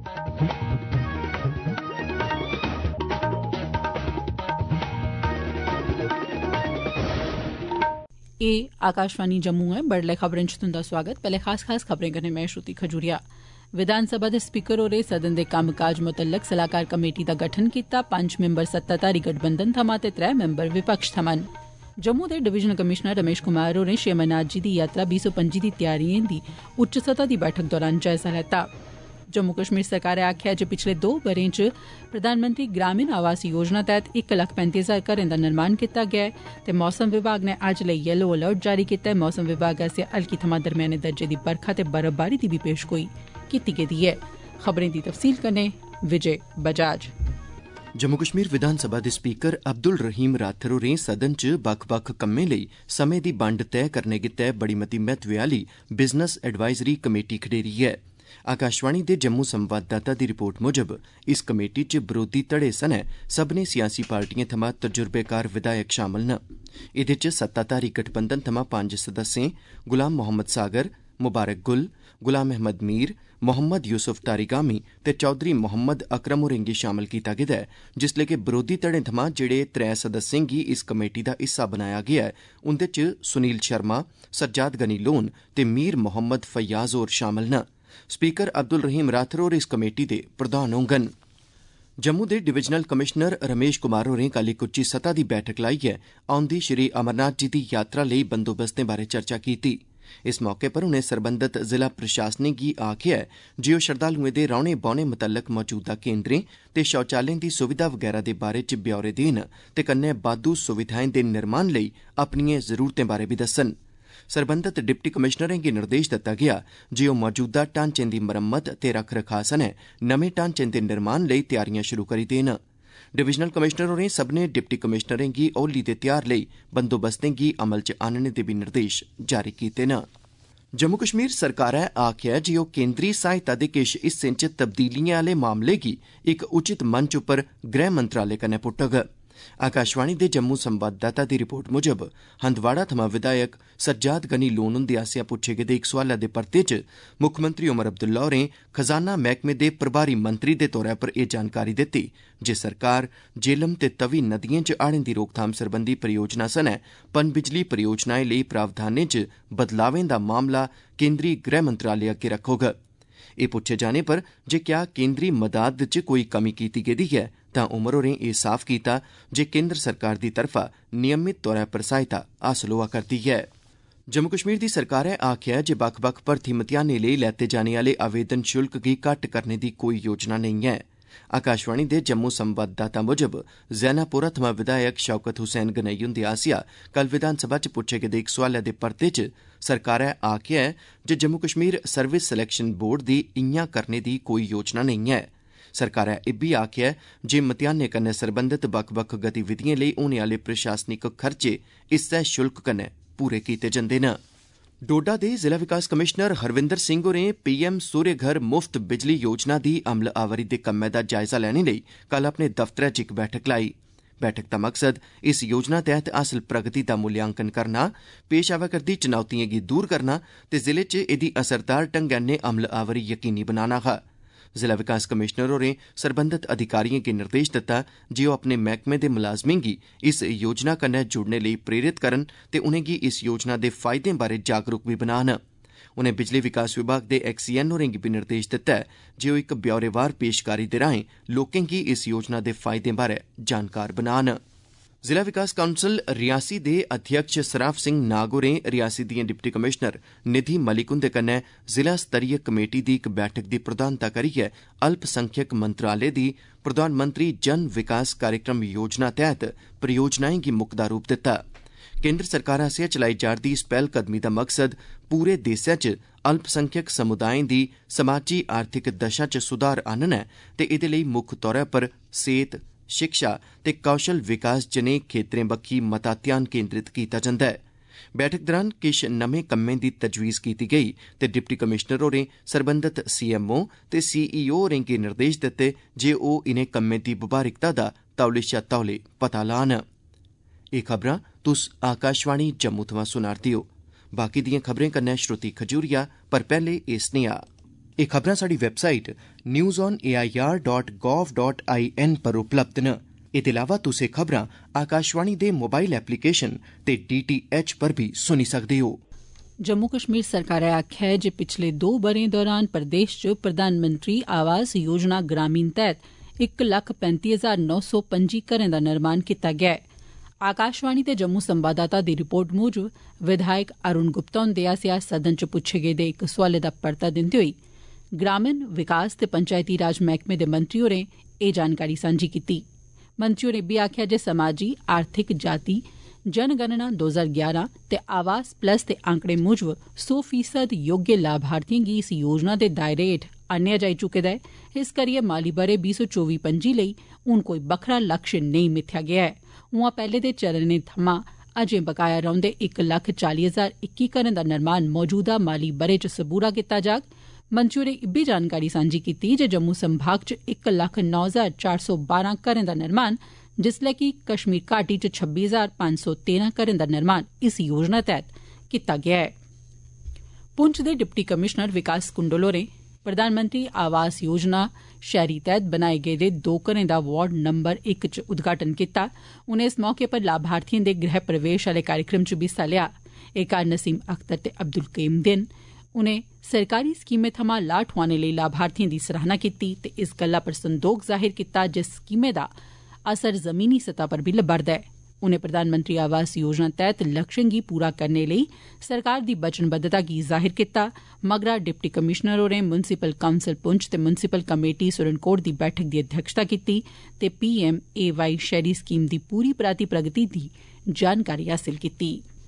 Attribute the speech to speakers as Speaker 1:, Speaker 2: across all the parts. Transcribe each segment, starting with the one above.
Speaker 1: आकाशवाणी जम्मू है। बडलै खबरें च तुंदा स्वागत। पैह्ले खास खबरें कन्नै मैं श्रुति खजूरिया। विधानसभा दे स्पीकर होरें सदन दे कम्मकाज मुतल्लक सलाहकार कमेटी दा गठन कीता। 5 मैंबर सत्ताधारी गठबंधन थमां ते 3 मैंबर विपक्ष थमां। जम्मू दे डिवीजनल कमिशनर रमेश कुमार होरें श्री अमरनाथ जी दी यात्रा 2025 दी तैयारिएं दी उच्च सतह दी बैठक दौरान जायजा लैता। जम्मू कश्मीर सरकारै आखेआ जे पिछले 2 ब'रें च प्रधानमंत्री ग्रामीण आवास योजना तैह्त 1,35,000 घरें दा निर्माण कीता गेआ ऐ ते मौसम विभाग नै अज्ज लेई येलो अलर्ट जारी कीता ऐ। मौसम विभाग आसेआ हल्की थमां दरम्याने दर्जे दी बरखा ते बर्फबारी दी बी पेशगोई कीती गेदी ऐ। खबरें दी तफसील कन्नै विजय बजाज।
Speaker 2: जम्मू कश्मीर विधानसभा दे स्पीकर अब्दुल रहीम राथर होरें सदन च बक्ख बक्ख कम्में लेई समें दी बंड तैऽ करने गित्तै बड़ी मती महत्वै आह्ली बिजनेस एडवाइजरी कमेटी खडेरी ऐ। आकाशवाणी दे जम्मू संवाददाता दी रिपोर्ट मुजब इस कमेटी च बरोधी धड़े सनै सब्भनें सियासी पार्टिएं थमां तजुर्बेकार विधायक शामल न। एह्दे च सत्ताधारी गठबंधन थमां 5 सदस्यें गुलाम मोहम्मद सागर, मुबारक गुल, गुलाम अहमद मीर, मोहम्मद यूसुफ तारिगामी ते चौधरी मोहम्मद अकरम होरें गी शामल कीता गेदा ऐ, जिसलै कि बरोधी धड़ें थमां जेहड़े 3 सदस्यें गी इस कमेटी दा हिस्सा बनाया गेआ ऐ, उंदे च सुनील शर्मा, सज्जाद गनी लोन ते मीर मोहम्मद फैयाज होर शामल न। स्पीकर अब्दुल रहीम राथर होर इस कमेटी दे प्रधान होङन। जम्मू दे डिवीजनल कमिशनर रमेश कुमार होरें कल इक उच्ची सतह दी बैठक लाइयै औंदी श्री अमरनाथ जी दी यात्रा लेई बंदोबस्तें बारै चर्चा कीती। इस मौके पर उनें सरबंधत जिला प्रशासनें गी आखेआ जे ओह् श्रद्धालुएं दे रौह्ने बौह्ने मुतल्लक मौजूदा केन्द्रें ते शौचालयें दी सुविधा वगैरा दे बारे च ब्यौरे देन ते कन्नै बाद्धू सुविधाएं दे निर्माण लेई अपनिएं जरूरतें बारे बी दस्सन। सरबंधत डिप्टी कमिशनरें गी निर्देश दित्ता गेआ जे ओह् मौजूदा ढांचें दी मरम्मत ते रख रखाव सनै नमें ढांचें दे निर्माण लेई तैयारियां शुरू करी देन। डिवीजनल कमिशनर होरें सब्भनें डिप्टी कमिशनरें गी होली दे त्यौहार लेई बंदोबस्तें गी अमल च आह्नने दे बी निर्देश जारी कीते न। जम्मू कश्मीर सरकारै आखेआ जे ओह् केन्द्री सहायता दे किश हिस्सें च तब्दीलिएं आह्ले मामले गी इक उचित मंच उप्पर गृह मंत्रालय कन्नै पुट्टग। आकाशवाणी दे जम्मू संवाददाता दी रिपोर्ट मुजब हंदवाड़ा थमां विधायक सज्जाद गनी लोन हुंदे आसेआ पुच्छे गेदे इक सोआलै दे परते च मुक्खमंत्री उमर अब्दुल्ला होरें खजाना मैह्कमे दे प्रभारी मंत्री दे तौरा पर एह् जानकारी दित्ती जे सरकार जेलम ते तवी नदिएं च हाड़ें दी रोकथाम सरबंधी परियोजना सनै पनबिजली परियोजनाएं लेई प्रावधानें च बदलावें दा मामला केन्द्री गृह मंत्रालय अग्गे रक्खोग। एह् पुच्छे जाने पर जे क्या केन्द्री मदाद च कोई कमी कीती गेदी ऐ तां उमर होरें एह् साफ कीता जे केन्द्र सरकार दी तरफा नियमित तौरा पर सहायता हासल होआ करदी ऐ। जम्मू कश्मीर दी सरकारै आखेआ जे बक्ख बक्ख भर्थी मतेयानें लेई लैते जाने आह्ले आवेदन शुल्क गी घट्ट करने दी कोई योजना नेईं ऐ। आकाशवाणी दे जम्मू संवाददाता मुजब जैनापुरा थमां विधायक शौकत हुसैन गनेई हुंदे आसेआ कल विधानसभा च पुच्छे गेदे इक सोआलै दे परते च सरकारै आखेआ जे Jammu Kashmir service selection board दी इआं करने दी कोई योजना नेईं ऐ। सरकारै इब्बी आखेआ जे मतेयानें कन्नै सरबंधत बक्ख बक्ख गतिविधिएं लेई होने आह्ले प्रशासनिक खर्चे इस्सै शुल्क कन्नै पूरे कीते जंदे न। डोडा दे जिला विकास कमिशनर हरविंदर सिंह होरें पीएम सूर्य घर मुफ्त बिजली योजना दी अमलावरी दे कम्मै दा जायजा लैने लेई कल अपने दफ्तरै च इक बैठक लाई। बैठक दा मकसद इस योजना तैह्त हासल प्रगति दा मूल्यांकन करना, पेश आवा करदी चुनौतिएं गी दूर करना ते जिले च एह्दी असरदार ढंगै नै अमलावरी यकीनी बनाना हा। जिला विकास कमिशनर होरें सरबंधत अधिकारिएं गी निर्देश दित्ता जे ओह् अपने मैह्कमे दे मुलाजमें गी इस योजना कन्नै जुड़ने लेई प्रेरित करन ते उनेंगी इस योजना दे फायदें बारै जागरूक बी बनान। उनें बिजली विकास विभाग दे एक्सीएन होरें गी बी निर्देश दित्ता जे ओह् इक ब्यौरेवार पेशकारी दे राएं लोकें गी इस योजना दे फायदें बारै जानकार बनान। जिला विकास काउंसल रियासी दे अध्यक्ष सराफ सिंह नाग होरें रियासी दिएं डिप्टी कमिशनर निधि मलिक हुंदे कन्नै जिला स्तरीय कमेटी दी इक बैठक दी प्रधानता करियै अल्पसंख्यक मंत्रालय दी प्रधानमंत्री जन विकास कार्यक्रम योजना तैह्त परियोजनाएं गी मुकदा रूप दित्ता। केन्द्र सरकार आसेआ चलाई जा'रदी इस पैह्लकदमी दा मकसद पूरे देसै च अल्पसंख्यक समुदायें दी समाजी आर्थिक दशा च सुधार आह्नना ऐ ते एह्दे लेई मुक्ख तौरा पर सेह्त, शिक्षा ते कौशल विकास जनेह् खेत्तरें बक्खी मता ध्यान केन्द्रित कीता जंदा ऐ। बैठक दौरान किश नमें कम्में दी तजवीज़ कीती गेई ते डिप्टी कमिशनर होरें सरबंधत सीएमओ ते सीईओ होरें गी निर्देश दित्ते जे ओह् इनें कम्में दी बबारिकता दा तौले शा तौले पता लान। एह् खबरां तुस आकाशवाणी जम्मू थमां सुना'रदे ओ। बाकी दिएं खबरें कन्नै श्रुति खजूरिया, पर पैह्ले एह् सनेहा। एह् खबरां साढ़ी वैबसाइट newsonair.gov.in पर उपलब्ध न। एह्दे अलावा तुस एह् खबरां आकाशवाणी दे मोबाइल एप्लीकेशन ते DTH पर भी सुनी सकदे हो।
Speaker 1: जम्मू कश्मीर सरकारै आखेआ ऐ जे पिछले 2 ब'रें दौरान प्रदेश च प्रधानमंत्री आवास योजना ग्रामीण तैह्त 1,35,925 घरें दा निर्माण कीता गेआ ऐ। आकाशवाणी ते जम्मू संवाददाता दी रिपोर्ट मूजब विधायक अरुण गुप्ता हुंदे आसेआ सदन च पुच्छे गेदे इक सोआलै दा परता दिंदे होई ग्रामीण विकास ते पंचायती राज मैह्कमे दे मंत्री होरें एह् जानकारी सांझी कीती। मंत्री होरें इब्बी आखेआ जे समाजी आर्थिक जाति जनगणना 2011 ते आवास प्लस दे आंकड़े मूजब 100% योग्य लाभार्थिएं गी इस योजना दे दायरे हेठ आन्नेआ जाई चुके दा ऐ। इस करियै माली ब'रे 2024-25 लेई हून कोई बक्खरा लक्ष्य नेईं मित्थेआ गेआ ऐ। उआं पैह्ले दे चरणें थमां अजें बकाया रौंह्दे 1,40,021 घरें दा निर्माण मौजूदा माली ब'रे च सबूरा कीता जाग। मंत्री होरें इब्बी जानकारी सांझी कीती जे जम्मू संभाग च 1,09,412 घरें दा निर्माण जिसलै कि कश्मीर घाटी च 26,513 घरें दा निर्माण इस योजना तैह्त कीता गेआ ऐ। पुंछ दे डिप्टी कमिशनर विकास कुंडल होरें प्रधानमंत्री आवास योजना शैहरी तैह्त बनाए गेदे 2 घरें दा वार्ड नंबर 1 च उद्घाटन कीता। उनें इस मौके पर लाभार्थिएं दे गृह प्रवेश आले कार्यक्रम च बी हिस्सा लेआ। एह् घर नसीम अख्तर ते अब्दुल कईम दे न। उनें सरकारी स्कीमें थमां लाह ठोआने लेई लाभार्थिएं दी सराहना कीती ते इस गल्ला पर संदोख जाहिर कीता जे स्कीमें दा असर जमीनी सतह पर बी लब्भा'रदा ऐ। उनें प्रधानमंत्री आवास योजना तैह्त लक्ष्यें गी पूरा करने लेई सरकार दी वचनबद्धता गी जाहिर कीता। मगरा डिप्टी कमिशनर होरें म्युनिसिपल काउंसल पुंछ ते म्युनिसिपल कमेटी सुरनकोट दी बैठक दी अध्यक्षता कीती ते PMAY शैहरी स्कीम दी पूरी पराती प्रगति दी जानकारी हासल कीती।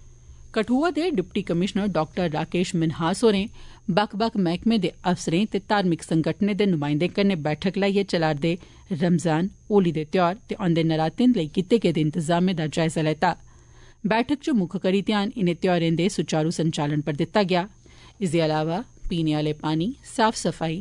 Speaker 1: कठुआ दे deputy commissioner doctor Rakesh Minhas होरें बक्ख बक्ख मैह्कमें दे अफसरें ते धार्मिक संगठनें दे नुमाइंदें कन्नै बैठक लाइयै चला'रदे रमजान, होली दे त्यौहार ते औंदे नरातें लेई कीते गेदे इंतजामें दा जायजा लैता। बैठक च मुक्ख करी ध्यान इनें त्यौहारें दे सुचारू संचालन पर दित्ता गेआ। इसदे अलावा पीने आले पानी, साफ सफाई,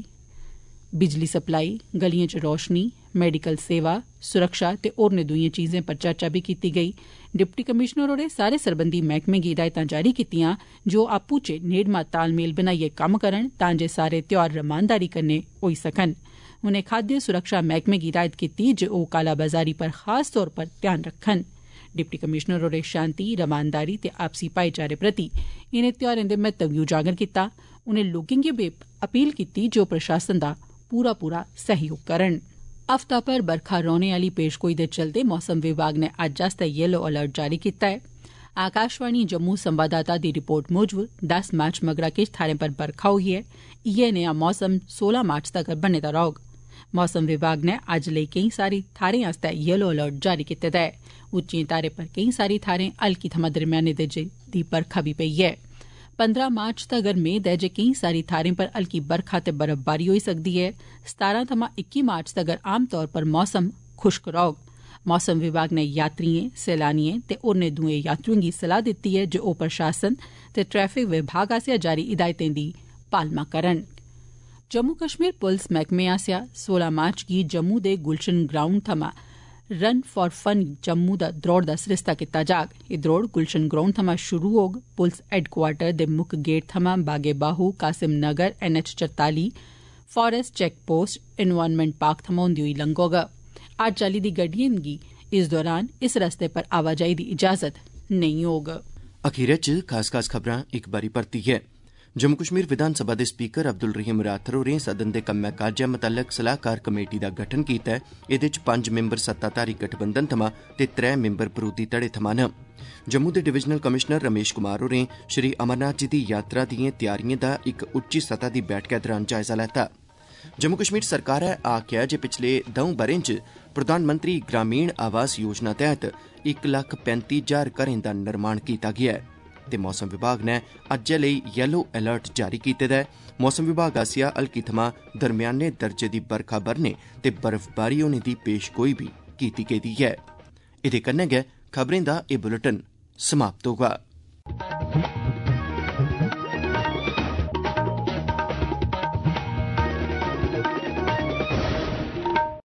Speaker 1: बिजली सप्लाई, गलियें च रोशनी, मेडिकल सेवा, सुरक्षा ते होरनें दुइएं चीजें पर चर्चा बी कीती गेई। डिप्टी कमिशनर होरें सारे सरबंधी मैह्कमें गी हिदायतां जारी कीतियां जे ओह् आपूं च नेड़मा तालमेल बनाइयै कम्म करन तां जे सारे त्यौहार रमानदारी कन्नै होई सकन। उनें खाद्य सुरक्षा मैह्कमे गी हिदायत कीती जे ओह् कालाबाजारी पर खास तौर पर ध्यान रक्खन। डिप्टी कमिशनर होरें शांति, रमानदारी ते आपसी भाईचारे प्रति इनें त्यौहारें दे महत्व गी उजागर कीता। उनें लोकें गी बी अपील कीती जे ओह् प्रशासन दा पूरा सहयोग करन। हफ्ता भर बरखा रौह्ने आली पेशगोई दे चलदे मौसम विभाग नै अज्ज आस्तै येलो अलर्ट जारी कीता ऐ। आकाशवाणी जम्मू संवाददाता दी रिपोर्ट मूजब 10 मार्च मगरा किश थाह्रें पर बरखा होई ऐ। इयै नेहा मौसम 16 मार्च तगर बने दा रौह्ग। मौसम विभाग नै अज्ज लेई केईं सारी थाह्रें आस्तै येलो अलर्ट जारी कीते दा ऐ। उच्चिएं थाह्रें पर केईं सारी थाह्रें हल्की थमां दरम्याने दर्जे दी बरखा बी पेई ऐ। 15 मार्च तगर मेद ऐ जे केईं सारी थाह्रें पर हल्की बरखा ते बर्फबारी होई सकदी ऐ। 17 थमां 21 मार्च तगर आम तौर पर मौसम खुश्क रौह्ग। मौसम विभाग नै यात्रिएं, सैलानिएं ते होरनें दुए यात्रुएं गी सलाह दित्ती ऐ जे ओह् प्रशासन ते ट्रैफिक विभाग आसेआ जारी हिदायतें दी पालमा करन। जम्मू कश्मीर पुलस मैह्कमे आसेआ 16 मार्च गी जम्मू दे गुलशन ग्राउंड थमां रन फॉर फन जम्मू दा द्रौड़ दा सरिस्ता कीता जाग। एह् द्रौड़ गुलशन ग्राउंड थमां शुरू होग। पुलस हैडक्वार्टर दे मुक्ख गेट थमां बागे Bahu, Kasim Nagar, NH44, forest check post, environment park थमां होंदी होई लंघोग। हर चाल्ली दी गड्डिएं गी इस दौरान इस रस्ते पर आवाजाही दी इजाजत नेईं होग।
Speaker 2: अखीरै च खास खबरां इक बारी परतियै। जम्मू कश्मीर विधानसभा दे स्पीकर अब्दुल रहीम राथर होरें सदन दे कम्मै काजै मुतल्लक सलाहकार कमेटी दा गठन कीता ऐ। एह्दे च 5 मैंबर सत्ताधारी गठबंधन थमां ते 3 मैंबर बरोधी धड़े थमां न। जम्मू दे डिवीजनल कमिशनर रमेश कुमार होरें श्री अमरनाथ जी दी यात्रा दिएं तैयारिएं दा इक उच्ची सतह दी बैठका दौरान जायजा लैता। जम्मू कश्मीर सरकारै आखेआ जे पिछले 2 ब'रें च प्रधानमंत्री ग्रामीण आवास योजना तैह्त 1,35,000 घरें दा निर्माण कीता गेआ ऐ ते मौसम विभाग नै अज्जै लेई येलो अलर्ट जारी कीते दा ऐ। मौसम विभाग आसेआ हल्की थमां दरम्याने दर्जे दी बरखा बरने ते बर्फबारी होने दी पेशगोई बी कीती गेदी ऐ। एह्दे कन्नै गै खबरें दा एह् बुलेटिन समाप्त होगा।